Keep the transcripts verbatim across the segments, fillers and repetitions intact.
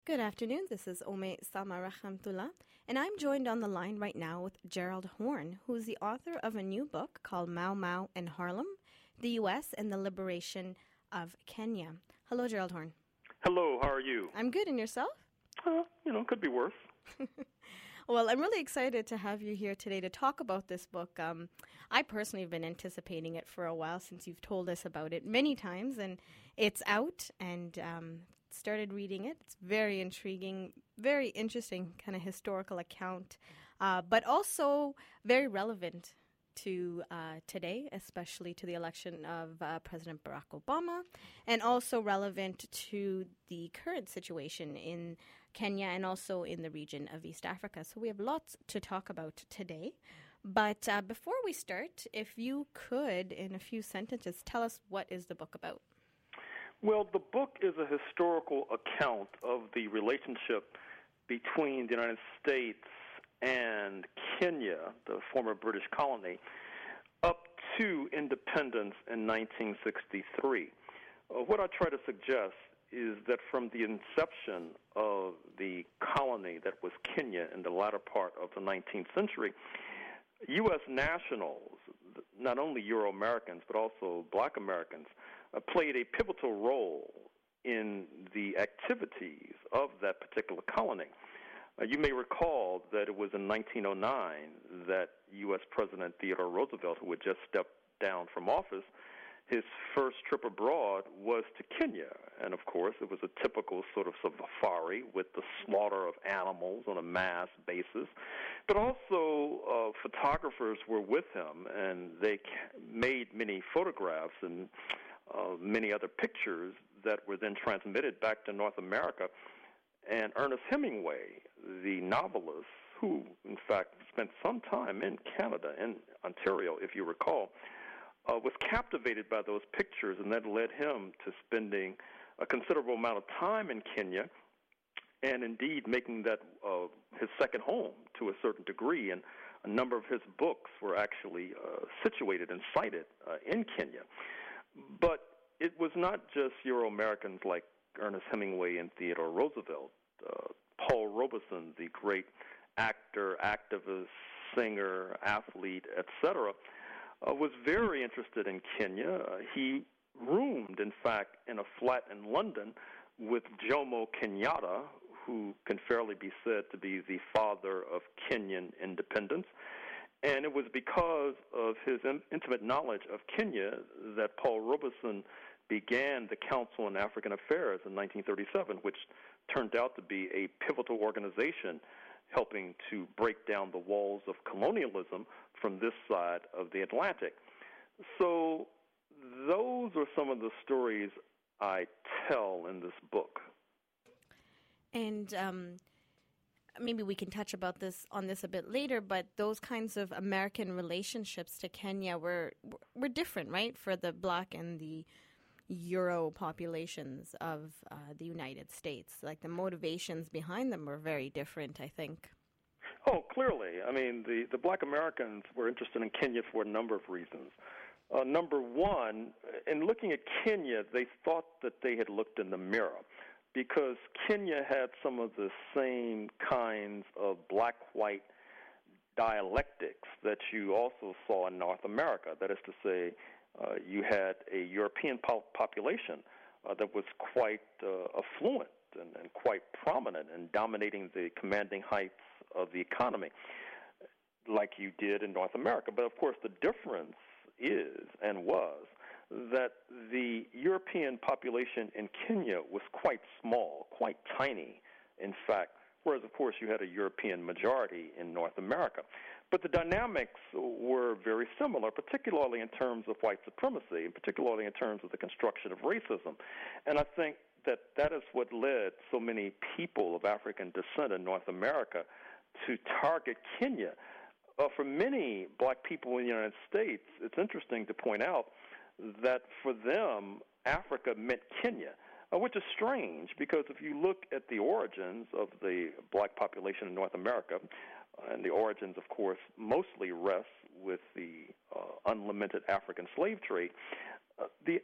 Good afternoon. This is Ome Sama Rahmatullah, and I'm joined on the line right now with Gerald Horne, who is the author of a new book called Mau Mau and Harlem, the U S and the Liberation of Kenya. Hello, Gerald Horne. Hello, how are you? I'm good, and yourself? Uh, you know, could be worse. Well, I'm really excited to have you here today to talk about this book. Um, I personally have been anticipating it for a while since you've told us about it many times, and it's out and um, started reading it. It's very intriguing, very interesting kind of historical account, uh, but also very relevant to uh, today, especially to the election of uh, President Barack Obama, and also relevant to the current situation in Kenya and also in the region of East Africa. So we have lots to talk about today. But uh, before we start, if you could, in a few sentences, tell us what is the book about? Well, the book is a historical account of the relationship between the United States and Kenya, the former British colony, up to independence in nineteen sixty-three. Uh, what I try to suggest is that from the inception of the colony that was Kenya in the latter part of the nineteenth century, U S nationals, not only Euro-Americans but also black Americans, uh, played a pivotal role in the activities of that particular colony. Uh, you may recall that it was in nineteen oh nine that U S President Theodore Roosevelt, who had just stepped down from office, his first trip abroad was to Kenya. And, of course, it was a typical sort of safari with the slaughter of animals on a mass basis. But also uh, photographers were with him, and they made many photographs and uh, many other pictures that were then transmitted back to North America. And Ernest Hemingway, the novelist, who, in fact, spent some time in Canada, in Ontario, if you recall, Uh, was captivated by those pictures, and that led him to spending a considerable amount of time in Kenya, and indeed making that uh, his second home to a certain degree. And a number of his books were actually uh, situated and cited uh, in Kenya. But it was not just Euro-Americans like Ernest Hemingway and Theodore Roosevelt. Uh, Paul Robeson, the great actor, activist, singer, athlete, et cetera, Uh, was very interested in Kenya. Uh, he roomed, in fact, in a flat in London with Jomo Kenyatta, who can fairly be said to be the father of Kenyan independence. And it was because of his in- intimate knowledge of Kenya that Paul Robeson began the Council on African Affairs in nineteen thirty-seven, which turned out to be a pivotal organization helping to break down the walls of colonialism from this side of the Atlantic. So those are some of the stories I tell in this book. And um, maybe we can touch about this on this a bit later, but those kinds of American relationships to Kenya were were different, right, for the black and the Euro populations of uh, the United States. Like the motivations behind them were very different, I think. Oh, clearly. I mean, the, the black Americans were interested in Kenya for a number of reasons. Uh, number one, in looking at Kenya, they thought that they had looked in the mirror because Kenya had some of the same kinds of black-white dialectics that you also saw in North America. That is to say, uh, you had a European po- population uh, that was quite uh, affluent and, and quite prominent and dominating the commanding heights of the economy, like you did in North America. But, of course, the difference is and was that the European population in Kenya was quite small, quite tiny, in fact, whereas, of course, you had a European majority in North America. But the dynamics were very similar, particularly in terms of white supremacy, and particularly in terms of the construction of racism. And I think that that is what led so many people of African descent in North America to target Kenya. Uh, for many black people in the United States, it's interesting to point out that for them, Africa meant Kenya, uh, which is strange because if you look at the origins of the black population in North America, uh, and the origins, of course, mostly rest with the uh, unlimited African slave trade, uh, the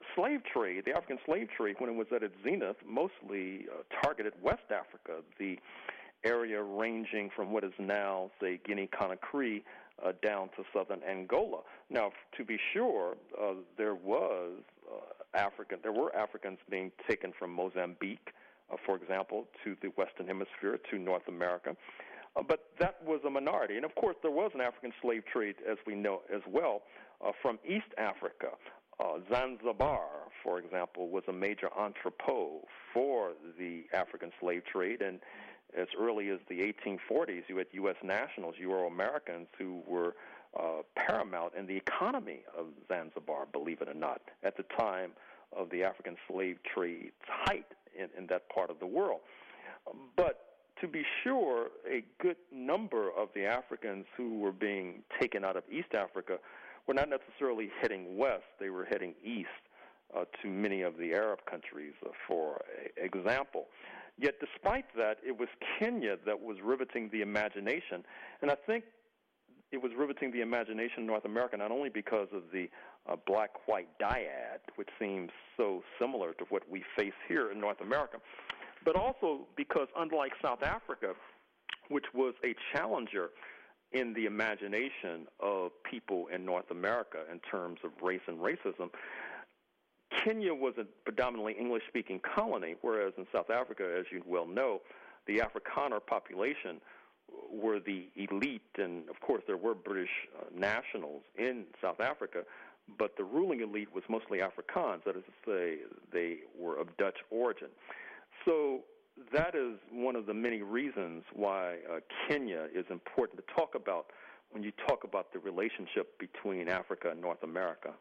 slave trade, the African slave trade, when it was at its zenith, mostly uh, targeted West Africa, the area ranging from what is now, say, Guinea-Conakry uh, down to southern Angola. Now, to be sure, uh, there was uh, African, there were Africans being taken from Mozambique, uh, for example, to the Western Hemisphere, to North America. Uh, but that was a minority. And, of course, there was an African slave trade, as we know as well, uh, from East Africa. Uh, Zanzibar, for example, was a major entrepot for the African slave trade. And as early as the eighteen forties, you had U S nationals, Euro-Americans, who were uh, paramount in the economy of Zanzibar, believe it or not, at the time of the African slave trade's height in, in that part of the world. But to be sure, a good number of the Africans who were being taken out of East Africa were not necessarily heading west. They were heading east uh, to many of the Arab countries, uh, for example. Yet despite that, it was Kenya that was riveting the imagination. And I think it was riveting the imagination in North America not only because of the uh, black-white dyad, which seems so similar to what we face here in North America, but also because, unlike South Africa, which was a challenger in the imagination of people in North America in terms of race and racism, Kenya was a predominantly English-speaking colony, whereas in South Africa, as you well know, the Afrikaner population were the elite, and of course there were British uh, nationals in South Africa, but the ruling elite was mostly Afrikaans, that is to say, they were of Dutch origin. So that is one of the many reasons why uh, Kenya is important to talk about when you talk about the relationship between Africa and North America.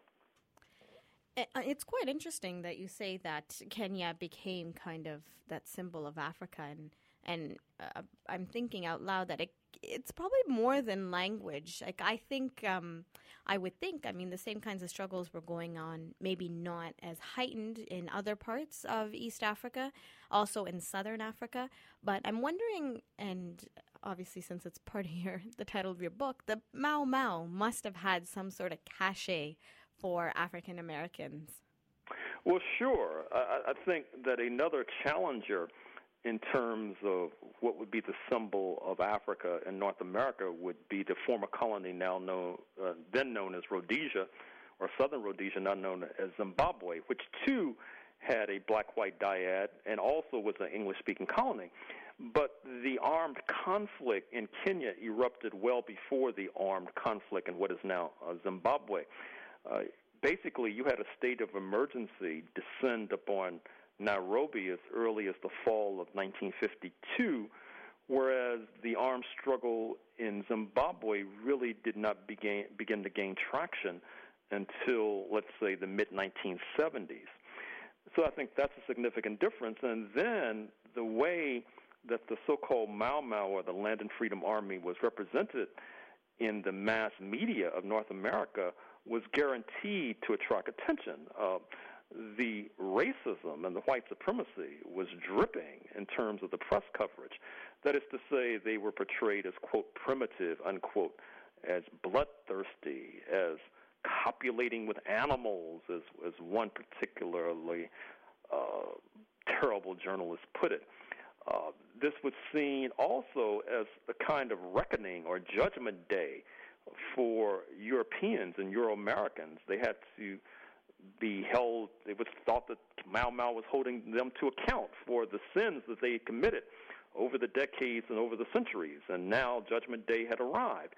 It's quite interesting that you say that Kenya became kind of that symbol of Africa, and and uh, I'm thinking out loud that it it's probably more than language. Like I think, um, I would think, I mean, the same kinds of struggles were going on, maybe not as heightened in other parts of East Africa, also in Southern Africa. But I'm wondering, and obviously since it's part of your the title of your book, the Mau Mau must have had some sort of cachet for African Americans. Well, sure. I, I think that another challenger in terms of what would be the symbol of Africa and North America would be the former colony now known, uh, then known as Rhodesia, or Southern Rhodesia, now known as Zimbabwe, which too had a black-white dyad and also was an English-speaking colony. But the armed conflict in Kenya erupted well before the armed conflict in what is now uh, Zimbabwe. Uh, basically, you had a state of emergency descend upon Nairobi as early as the fall of nineteen fifty-two, whereas the armed struggle in Zimbabwe really did not begin, begin to gain traction until, let's say, the mid nineteen seventies. So I think that's a significant difference. And then the way that the so-called Mau Mau, or the Land and Freedom Army, was represented in the mass media of North America was guaranteed to attract attention. Uh, the racism and the white supremacy was dripping in terms of the press coverage. That is to say, they were portrayed as, quote, primitive, unquote, as bloodthirsty, as copulating with animals, as, as one particularly uh, terrible journalist put it. Uh, this was seen also as a kind of reckoning or judgment day for Europeans and Euro-Americans. They had to be held, it was thought that Mau Mau was holding them to account for the sins that they had committed over the decades and over the centuries. And now Judgment Day had arrived.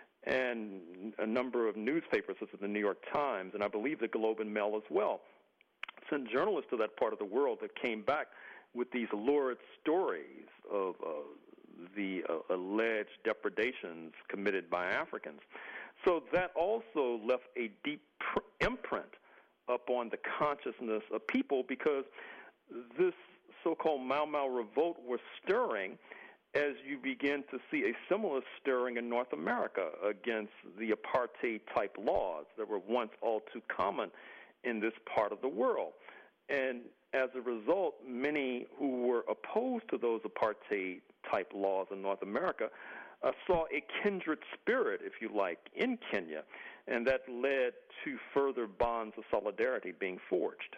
And a number of newspapers, such as the New York Times, and I believe the Globe and Mail as well, sent journalists to that part of the world that came back with these lurid stories of uh, the uh, alleged depredations committed by Africans. So that also left a deep pr- imprint upon the consciousness of people, because this so-called Mau Mau revolt was stirring as you begin to see a similar stirring in North America against the apartheid-type laws that were once all too common in this part of the world. And as a result, many who were opposed to those apartheid-type laws in North America uh, saw a kindred spirit, if you like, in Kenya, and that led to further bonds of solidarity being forged.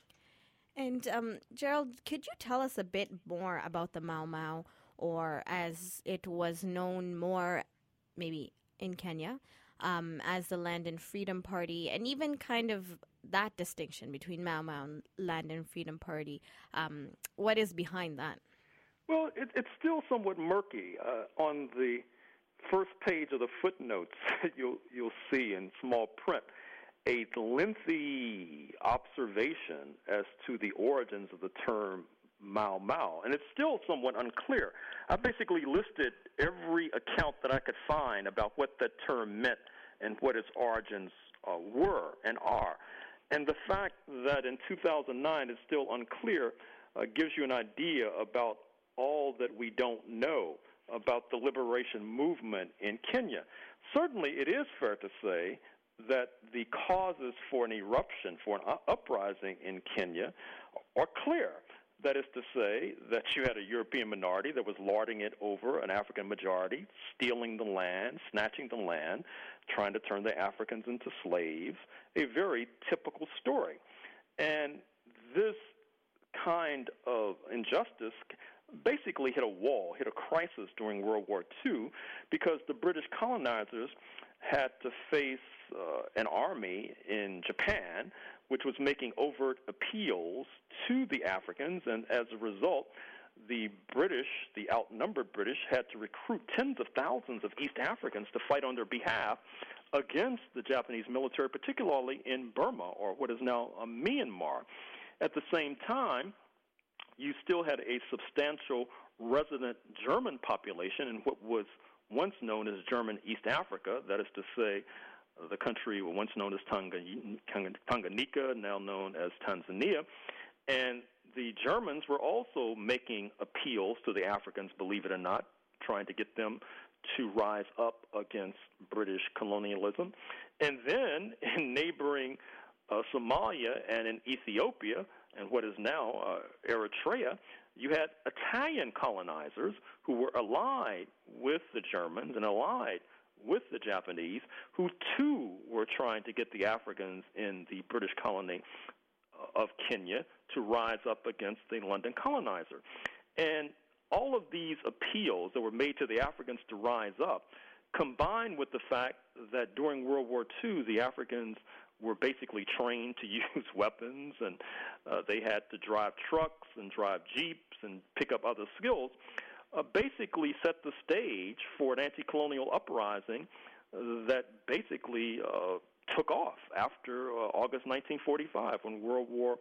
And um, Gerald, could you tell us a bit more about the Mau Mau, or as it was known more maybe in Kenya, um, as the Land and Freedom Party, and even kind of that distinction between Mau Mau and Land and Freedom Party? Um, what is behind that? Well, it, it's still somewhat murky. Uh, on the first page of the footnotes, you'll you'll see in small print a lengthy observation as to the origins of the term Mau Mau, and it's still somewhat unclear. I basically listed every account that I could find about what that term meant and what its origins uh, were and are. And the fact that in two thousand nine it's still unclear uh, gives you an idea about all that we don't know about the liberation movement in Kenya. Certainly, it is fair to say that the causes for an eruption, for an uprising in Kenya are clear. That is to say that you had a European minority that was lording it over an African majority, stealing the land, snatching the land, trying to turn the Africans into slaves, a very typical story. And this kind of injustice basically hit a wall, hit a crisis during World War Two, because the British colonizers had to face uh, an army in Japan which was making overt appeals to the Africans, and as a result, the British, the outnumbered British, had to recruit tens of thousands of East Africans to fight on their behalf against the Japanese military, particularly in Burma, or what is now uh, Myanmar. At the same time, you still had a substantial resident German population in what was once known as German East Africa, that is to say, uh, the country once known as Tanganyika, now known as Tanzania. And the Germans were also making appeals to the Africans, believe it or not, trying to get them to rise up against British colonialism. And then in neighboring uh, Somalia and in Ethiopia, and what is now uh, Eritrea, you had Italian colonizers who were allied with the Germans and allied with the Japanese, who too were trying to get the Africans in the British colony of Kenya to rise up against the London colonizer. And all of these appeals that were made to the Africans to rise up, combined with the fact that during World War Two, the Africans were basically trained to use weapons, and uh, they had to drive trucks and drive jeeps and pick up other skills, uh, basically set the stage for an anti-colonial uprising that basically uh, took off after uh, August nineteen forty-five, when World War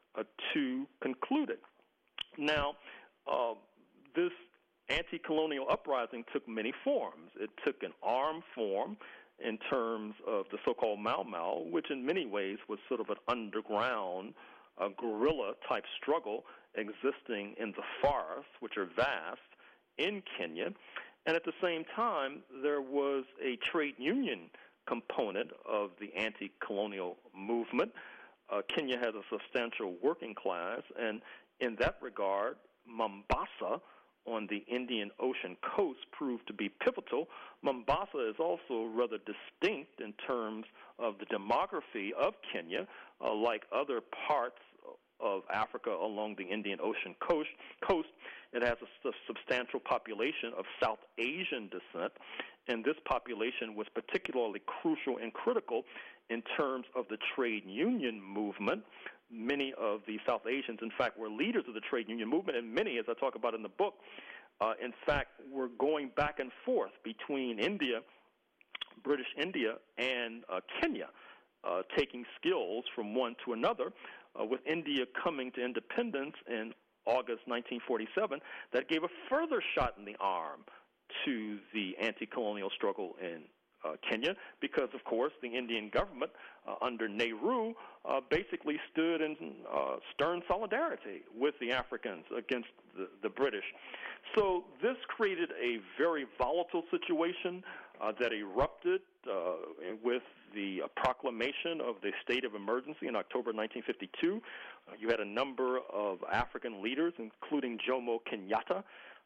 Two concluded. Now, uh, this anti-colonial uprising took many forms. It took an armed form in terms of the so-called Mau Mau, which in many ways was sort of an underground uh, guerrilla-type struggle existing in the forests, which are vast, in Kenya. And at the same time, there was a trade union component of the anti-colonial movement. Uh, Kenya has a substantial working class, and in that regard, Mombasa on the Indian Ocean coast proved to be pivotal. Mombasa is also rather distinct in terms of the demography of Kenya, uh, like other parts of Africa along the Indian Ocean coast. coast. It has a, a substantial population of South Asian descent, and this population was particularly crucial and critical in terms of the trade union movement. Many of the South Asians, in fact, were leaders of the trade union movement, and many, as I talk about in the book, uh, in fact, were going back and forth between India, British India, and uh, Kenya, uh, taking skills from one to another, uh, with India coming to independence in August nineteen forty-seven. That gave a further shot in the arm to the anti-colonial struggle in Uh, Kenya, because, of course, the Indian government uh, under Nehru uh, basically stood in uh, stern solidarity with the Africans against the, the British. So this created a very volatile situation uh, that erupted uh, with the uh, proclamation of the state of emergency in October nineteen fifty-two. Uh, you had a number of African leaders, including Jomo Kenyatta,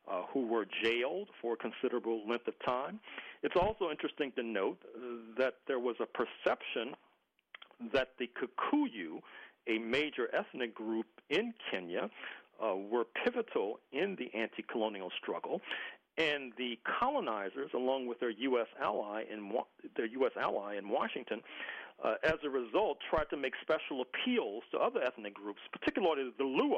uh, who were jailed for a considerable length of time. It's also interesting to note uh, that there was a perception that the Kikuyu, a major ethnic group in Kenya, uh, were pivotal in the anti-colonial struggle, and the colonizers, along with their U S ally in their U S ally in Washington, uh, as a result, tried to make special appeals to other ethnic groups, particularly the Luo.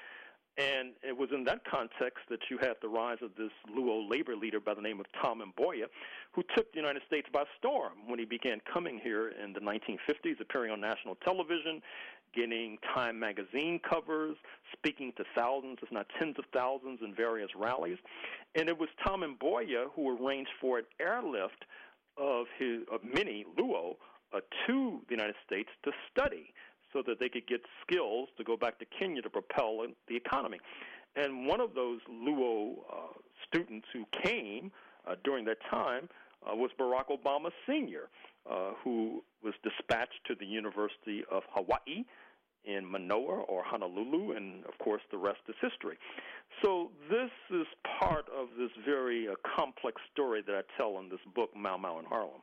And it was in that context that you had the rise of this Luo labor leader by the name of Tom Mboya, who took the United States by storm when he began coming here in the nineteen fifties, appearing on national television, getting Time magazine covers, speaking to thousands, if not tens of thousands, in various rallies. And it was Tom Mboya who arranged for an airlift of, his, of many Luo uh, to the United States to study, so that they could get skills to go back to Kenya to propel the economy. And one of those Luo uh, students who came uh, during that time uh, was Barack Obama Senior, uh, who was dispatched to the University of Hawaii in Manoa or Honolulu, and, of course, the rest is history. So this is part of this very uh, complex story that I tell in this book, Mau Mau in Harlem.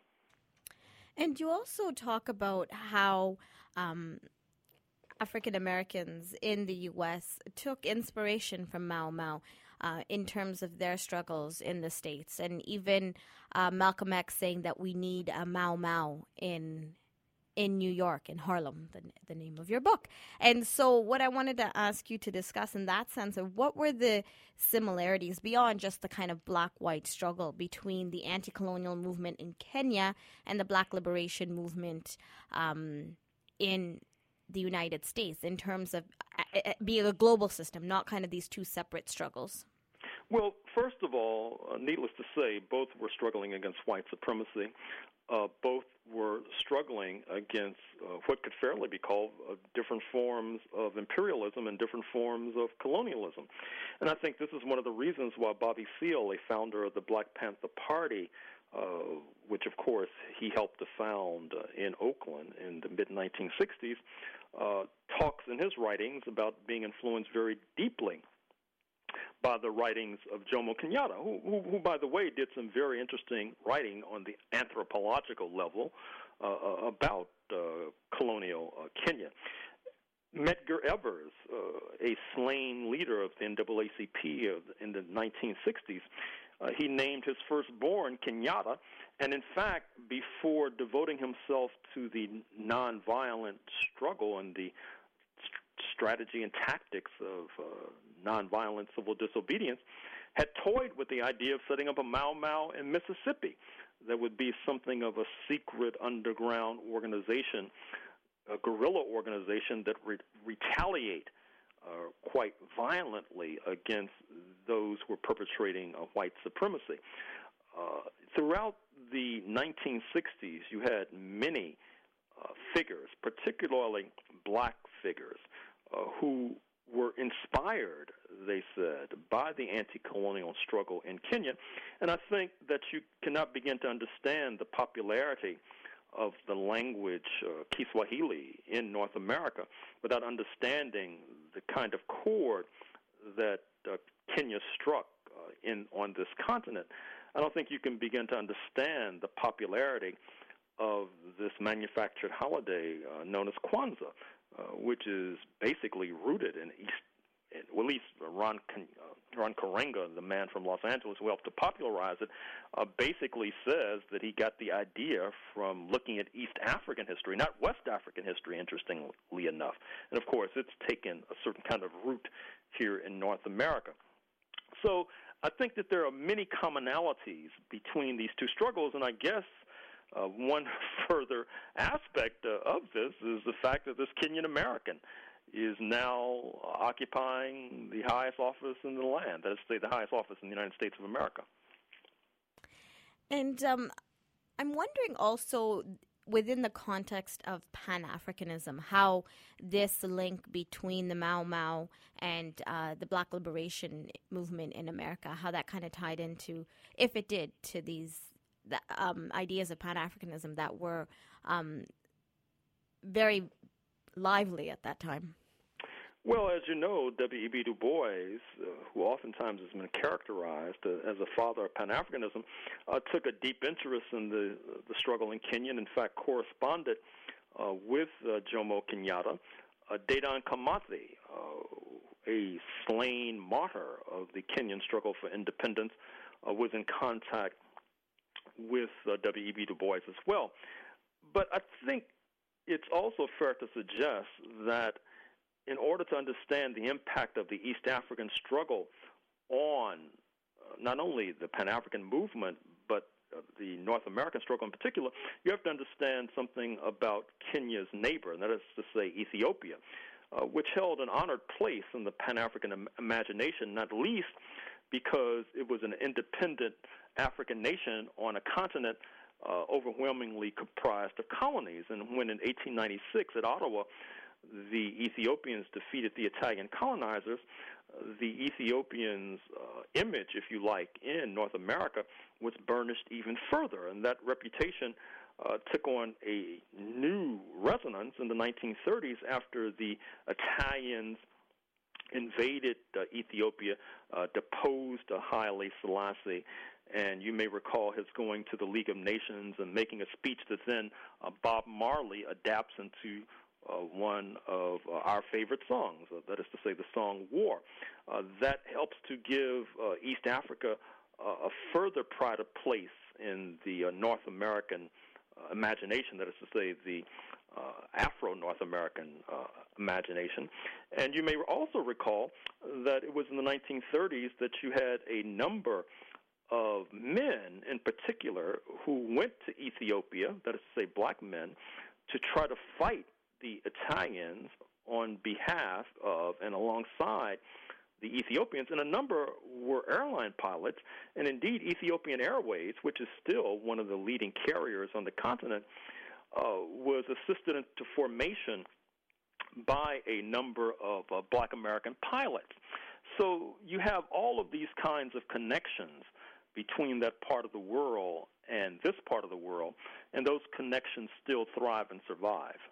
And you also talk about how um, African Americans in the U S took inspiration from Mau Mau uh, in terms of their struggles in the States, and even uh, Malcolm X saying that we need a Mau Mau in in New York, in Harlem, the, the name of your book. And so what I wanted to ask you to discuss in that sense of what were the similarities beyond just the kind of black-white struggle between the anti-colonial movement in Kenya and the Black liberation movement um, in the United States in terms of uh, being a global system, not kind of these two separate struggles? Well, first of all, uh, needless to say, both were struggling against white supremacy. Uh, both were struggling against uh, what could fairly be called uh, different forms of imperialism and different forms of colonialism. And I think this is one of the reasons why Bobby Seale, a founder of the Black Panther Party, uh, which, of course, he helped to found uh, in Oakland in the mid nineteen sixties, uh, talks in his writings about being influenced very deeply by the writings of Jomo Kenyatta, who, who, who, by the way, did some very interesting writing on the anthropological level uh, about uh, colonial uh, Kenya. Medgar Evers, uh, a slain leader of the N double A C P of, in the nineteen sixties, uh, he named his firstborn Kenyatta, and in fact, before devoting himself to the nonviolent struggle and the st- strategy and tactics of uh, nonviolent civil disobedience, had toyed with the idea of setting up a Mau Mau in Mississippi that would be something of a secret underground organization, a guerrilla organization that would re- retaliate uh, quite violently against those who were perpetrating uh, white supremacy. Uh, throughout the nineteen sixties, you had many uh, figures, particularly black figures, uh, who were inspired, they said, by the anti-colonial struggle in Kenya. And I think that you cannot begin to understand the popularity of the language uh, Kiswahili in North America without understanding the kind of chord that uh, Kenya struck uh, in on this continent. I don't think you can begin to understand the popularity of this manufactured holiday uh, known as Kwanzaa, uh, which is basically rooted in East, well, at least Ron, uh, Ron Karenga, the man from Los Angeles who helped to popularize it, uh, basically says that he got the idea from looking at East African history, not West African history, interestingly enough. And, of course, it's taken a certain kind of root here in North America. So I think that there are many commonalities between these two struggles, and I guess uh, one further aspect uh, of this is the fact that this Kenyan American is now occupying the highest office in the land, that is to say, the highest office in the United States of America. And um, I'm wondering also, within the context of Pan-Africanism, how this link between the Mau Mau and uh, the Black liberation movement in America, how that kind of tied into, if it did, to these the, um, ideas of Pan-Africanism that were um, very lively at that time. Well, as you know, W E B. Du Bois, uh, who oftentimes has been characterized uh, as a father of Pan-Africanism, uh, took a deep interest in the the struggle in Kenya, and in fact corresponded uh, with uh, Jomo Kenyatta. Uh, Dedan Kimathi, uh, a slain martyr of the Kenyan struggle for independence, uh, was in contact with uh, W E B. Du Bois as well. But I think it's also fair to suggest that in order to understand the impact of the East African struggle on uh, not only the Pan-African movement, but uh, the North American struggle in particular, you have to understand something about Kenya's neighbor, and that is to say Ethiopia, uh, which held an honored place in the Pan-African im- imagination, not least because it was an independent African nation on a continent uh, overwhelmingly comprised of colonies. And when in eighteen ninety-six at Ottawa, the Ethiopians defeated the Italian colonizers, uh, the Ethiopians' uh, image, if you like, in North America was burnished even further, and that reputation uh, took on a new resonance in the nineteen thirties after the Italians invaded uh, Ethiopia, uh, deposed uh, Haile Selassie, and you may recall his going to the League of Nations and making a speech that then uh, Bob Marley adapts into Uh, one of uh, our favorite songs, uh, that is to say the song War. Uh, that helps to give uh, East Africa uh, a further pride of place in the uh, North American uh, imagination, that is to say the uh, Afro-North American uh, imagination. And you may also recall that it was in the nineteen thirties that you had a number of men in particular who went to Ethiopia, that is to say black men, to try to fight the Italians on behalf of and alongside the Ethiopians, and a number were airline pilots, and indeed Ethiopian Airways, which is still one of the leading carriers on the continent, uh, was assisted into formation by a number of uh, black American pilots. So you have all of these kinds of connections between that part of the world and this part of the world, and those connections still thrive and survive.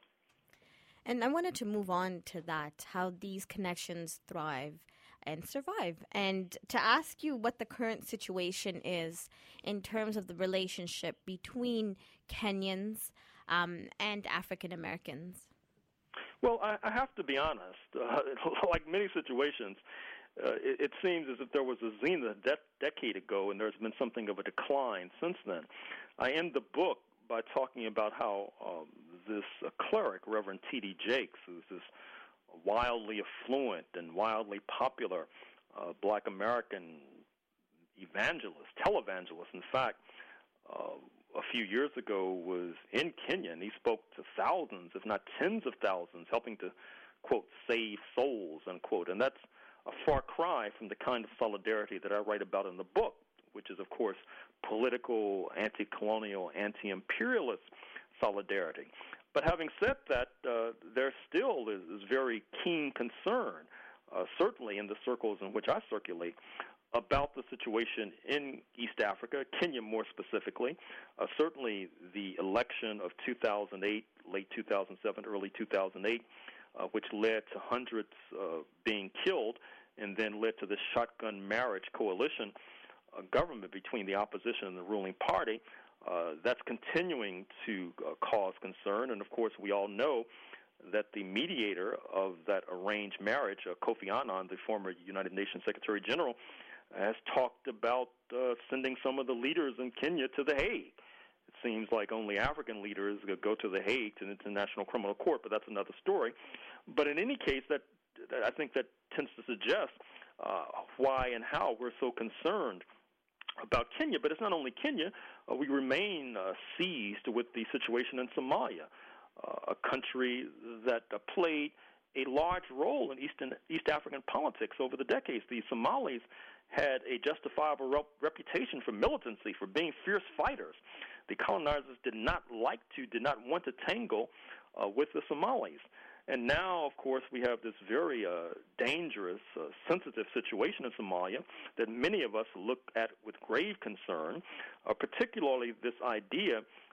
And I wanted to move on to that, how these connections thrive and survive, and to ask you what the current situation is in terms of the relationship between Kenyans um, and African Americans. Well, I, I have to be honest. Uh, like many situations, uh, it, it seems as if there was a zenith a de- decade ago, and there's been something of a decline since then. I end the book by talking about how um, this uh, cleric, Reverend T D Jakes, who's this wildly affluent and wildly popular uh, black American evangelist, televangelist, in fact, uh, a few years ago was in Kenya, and he spoke to thousands, if not tens of thousands, helping to, quote, save souls, unquote. And that's a far cry from the kind of solidarity that I write about in the book, which is, of course, political, anti-colonial, anti-imperialist solidarity. But having said that, uh, there still is, is very keen concern, uh, certainly in the circles in which I circulate, about the situation in East Africa, Kenya more specifically. Uh, certainly the election of two thousand eight, late two thousand seven, early two thousand eight, uh, which led to hundreds uh, being killed and then led to the shotgun marriage coalition uh, government between the opposition and the ruling party. Uh, that's continuing to uh, cause concern, and of course we all know that the mediator of that arranged marriage, uh, Kofi Annan, the former United Nations Secretary General, has talked about uh, sending some of the leaders in Kenya to The Hague. It seems like only African leaders go to The Hague, to the International Criminal Court, but that's another story. But in any case, that, that I think that tends to suggest uh, why and how we're so concerned about Kenya. But it's not only Kenya. Uh, we remain uh, seized with the situation in Somalia, uh, a country that uh, played a large role in Eastern, East African politics over the decades. The Somalis had a justifiable rep- reputation for militancy, for being fierce fighters. The colonizers did not like to, did not want to tangle uh, with the Somalis. And now, of course, we have this very uh, dangerous, uh, sensitive situation in Somalia that many of us look at with grave concern, uh, particularly this idea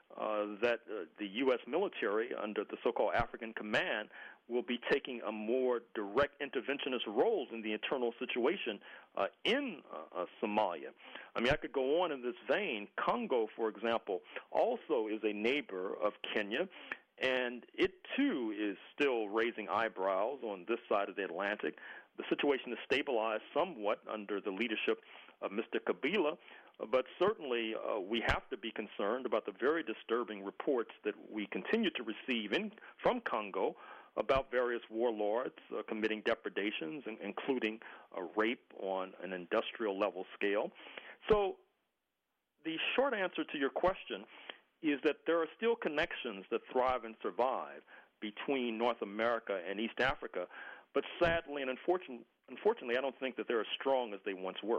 uh, that uh, the U S military, under the so-called African Command, will be taking a more direct interventionist role in the internal situation uh, in uh, uh, Somalia. I mean, I could go on in this vein. Congo, for example, also is a neighbor of Kenya, and it, too, is still raising eyebrows on this side of the Atlantic. The situation has stabilized somewhat under the leadership of Mister Kabila, but certainly uh, we have to be concerned about the very disturbing reports that we continue to receive in, from Congo about various warlords uh, committing depredations, in, including uh, rape on an industrial level scale. So the short answer to your question is that there are still connections that thrive and survive between North America and East Africa, but sadly and unfortunately, unfortunately I don't think that they're as strong as they once were.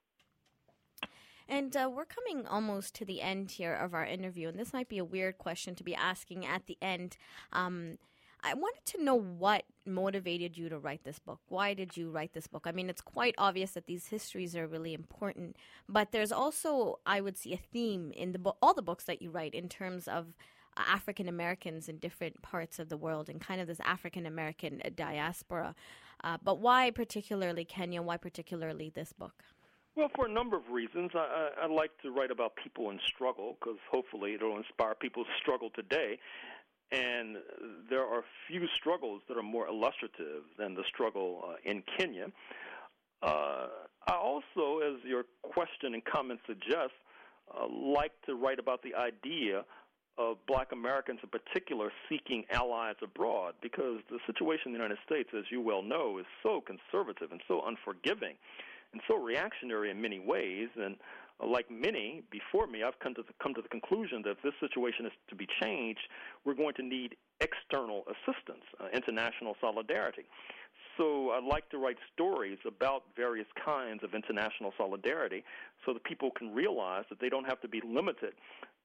And uh, we're coming almost to the end here of our interview, and this might be a weird question to be asking at the end. Um, I wanted to know what motivated you to write this book. Why did you write this book? I mean, it's quite obvious that these histories are really important, but there's also, I would see, a theme in the bo- all the books that you write in terms of uh, African Americans in different parts of the world and kind of this African American diaspora. Uh, but why particularly Kenya? Why particularly this book? Well, for a number of reasons. I, I, I like to write about people in struggle because hopefully it'll inspire people to struggle today. And there are few struggles that are more illustrative than the struggle uh, in Kenya. Uh, I also, as your question and comment suggest, uh, like to write about the idea of black Americans in particular seeking allies abroad, because the situation in the United States, as you well know, is so conservative and so unforgiving and so reactionary in many ways. And uh, like many before me, I've come to, the, come to the conclusion that if this situation is to be changed, we're going to need external assistance, uh, international solidarity. So I'd like to write stories about various kinds of international solidarity so that people can realize that they don't have to be limited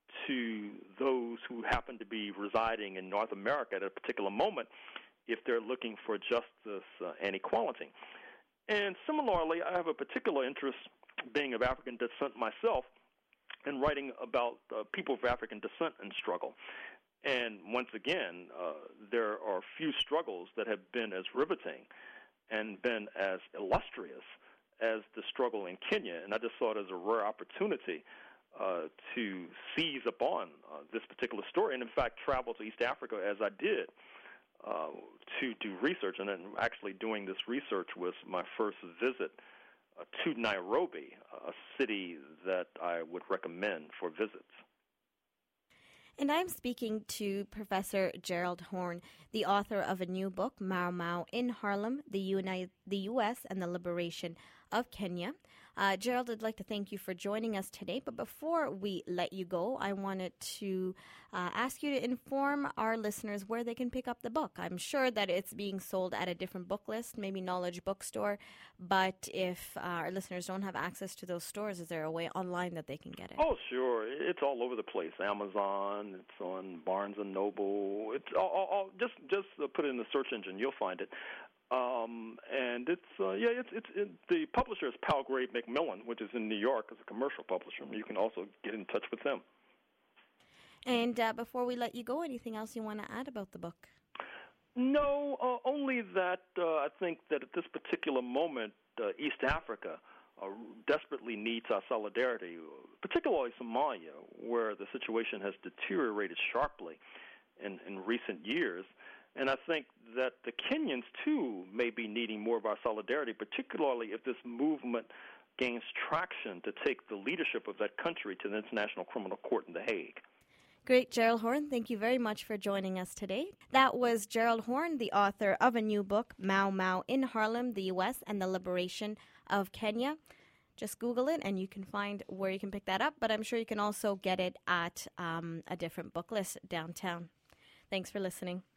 to those who happen to be residing in North America at a particular moment if they're looking for justice uh, and equality. And similarly, I have a particular interest, being of African descent myself, in writing about uh, people of African descent and struggle. And once again, uh, there are few struggles that have been as riveting and been as illustrious as the struggle in Kenya. And I just saw it as a rare opportunity uh, to seize upon uh, this particular story and, in fact, travel to East Africa as I did uh, to do research. And then actually doing this research was my first visit uh, to Nairobi, a city that I would recommend for visits. And I'm speaking to Professor Gerald Horne, the author of a new book, Mau Mau in Harlem, the, United, the U S and the Liberation of Kenya. Uh, Gerald, I'd like to thank you for joining us today. But before we let you go, I wanted to uh, ask you to inform our listeners where they can pick up the book. I'm sure that it's being sold at a different book list, maybe Knowledge Bookstore. But if uh, our listeners don't have access to those stores, is there a way online that they can get it? Oh, sure. It's all over the place. Amazon, it's on Barnes and Noble. It's all, all, all just just uh, put it in the search engine. You'll find it. Um, and it's uh, yeah, it's it's it, the publisher is Palgrave Macmillan, which is in New York, as a commercial publisher. You can also get in touch with them. And uh, before we let you go, anything else you want to add about the book? No, uh, only that uh, I think that at this particular moment, uh, East Africa uh, desperately needs our solidarity, particularly Somalia, where the situation has deteriorated sharply in, in recent years. And I think that the Kenyans, too, may be needing more of our solidarity, particularly if this movement gains traction to take the leadership of that country to the International Criminal Court in The Hague. Great, Gerald Horne. Thank you very much for joining us today. That was Gerald Horne, the author of a new book, Mau Mau in Harlem, the U S and the Liberation of Kenya. Just Google it, and you can find where you can pick that up. But I'm sure you can also get it at um, a different book list downtown. Thanks for listening.